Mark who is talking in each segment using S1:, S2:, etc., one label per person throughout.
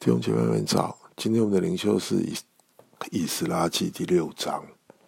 S1: 弟兄姐妹们早，今天我们的灵修是以斯拉记第6章。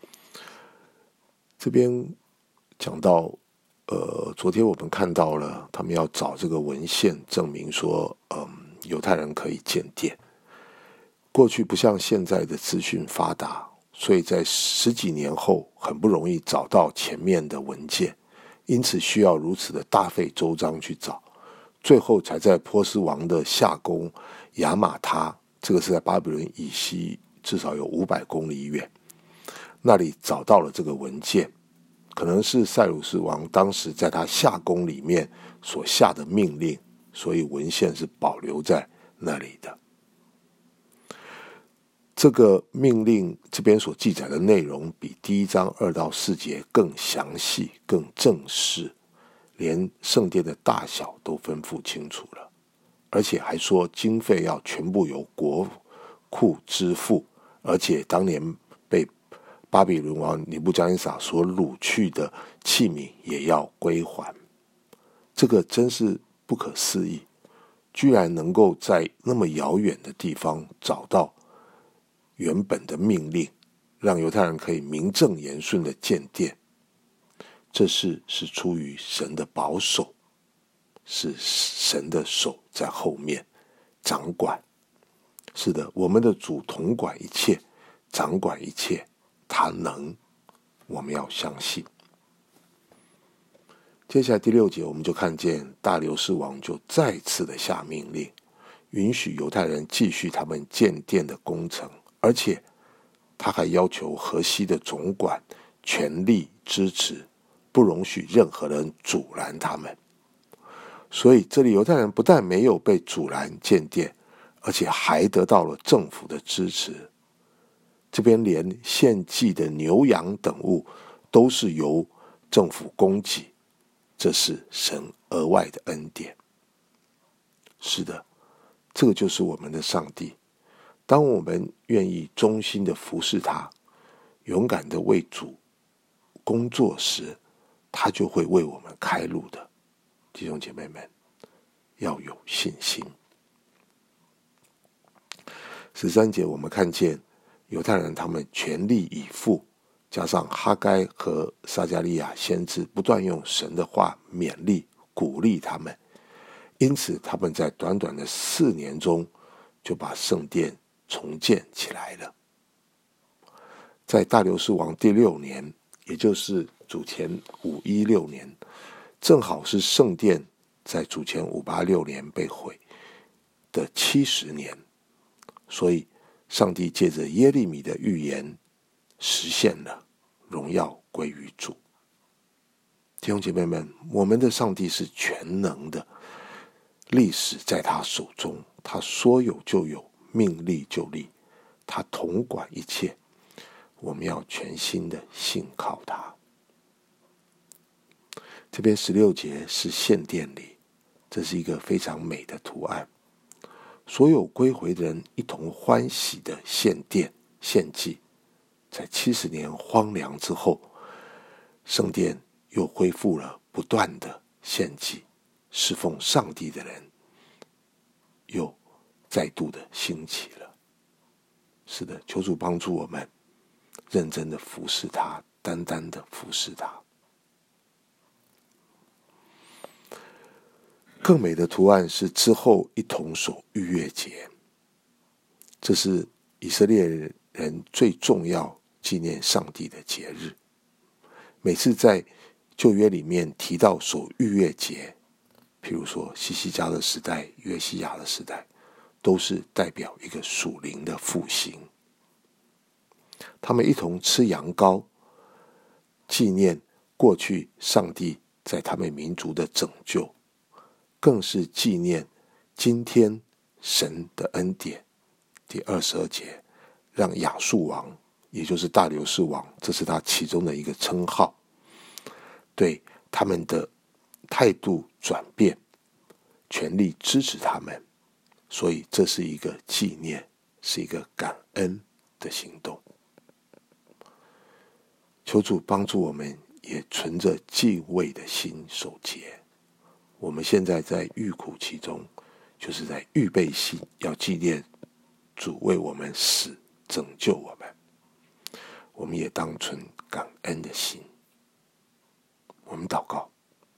S1: 这边讲到昨天我们看到了他们要找这个文献证明说犹太人可以建殿。过去不像现在的资讯发达，所以在10几年后很不容易找到前面的文件，因此需要如此的大费周章去找，最后才在波斯王的夏宫亚玛他，这个是在巴比伦以西至少有500公里远，那里找到了这个文件，可能是塞鲁士王当时在他夏宫里面所下的命令，所以文献是保留在那里的。这个命令这边所记载的内容比第1章2到4节更详细更正式，连圣殿的大小都吩咐清楚了，而且还说经费要全部由国库支付，而且当年被巴比伦王尼布甲尼撒所掳去的器皿也要归还。这个真是不可思议，居然能够在那么遥远的地方找到原本的命令，让犹太人可以名正言顺的建殿。这事是出于神的保守，是神的手在后面掌管。是的，我们的主统管一切，掌管一切，他能，我们要相信。接下来第6节我们就看见大流士王就再次的下命令，允许犹太人继续他们建殿的工程，而且他还要求河西的总管全力支持，不容许任何人阻拦他们。所以这里犹太人不但没有被阻拦建殿，而且还得到了政府的支持。这边连献祭的牛羊等物都是由政府供给，这是神额外的恩典。是的，这个就是我们的上帝。当我们愿意忠心的服侍他，勇敢的为主工作时，他就会为我们开路的。弟兄姐妹们，要有信心。13节我们看见犹太人他们全力以赴，加上哈该和撒迦利亚先知不断用神的话勉励鼓励他们，因此他们在短短的4年中就把圣殿重建起来了。在大流士王第6年，也就是主前516年，正好是圣殿在主前586年被毁的70年，所以上帝借着耶利米的预言实现了，荣耀归于主。弟兄姐妹们，我们的上帝是全能的，历史在他手中，他说有就有，命立就立，他统管一切，我们要全心的信靠他。这边16节是献殿礼，这是一个非常美的图案，所有归回的人一同欢喜的献殿献祭。在70年荒凉之后，圣殿又恢复了不断的献祭，侍奉上帝的人又再度的兴起了。是的，求主帮助我们认真的服侍他，单单的服侍他。更美的图案是之后一同守逾越节，这是以色列人最重要纪念上帝的节日。每次在旧约里面提到守逾越节，譬如说西西家的时代、约西亚的时代，都是代表一个属灵的复兴。他们一同吃羊羔，纪念过去上帝在他们民族的拯救，更是纪念今天神的恩典。第22节，让亚述王，也就是大流士王，这是他其中的一个称号，对他们的态度转变，全力支持他们，所以这是一个纪念，是一个感恩的行动。求主帮助我们也存着敬畏的心守节。我们现在在预苦其中，就是在预备心，要纪念主为我们死，拯救我们，我们也当存感恩的心。我们祷告，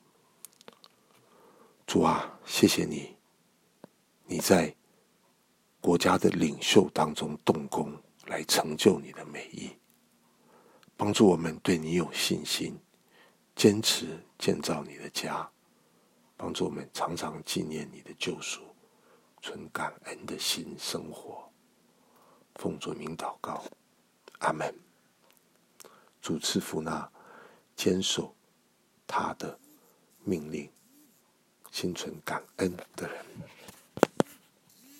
S1: 主啊，谢谢你，你在国家的领袖当中动工，来成就你的美意，帮助我们对你有信心，坚持建造你的家，帮助我们常常纪念你的救赎，存感恩的心生活。奉主名祷告，阿们。主赐福那坚守他的命令，心存感恩的人。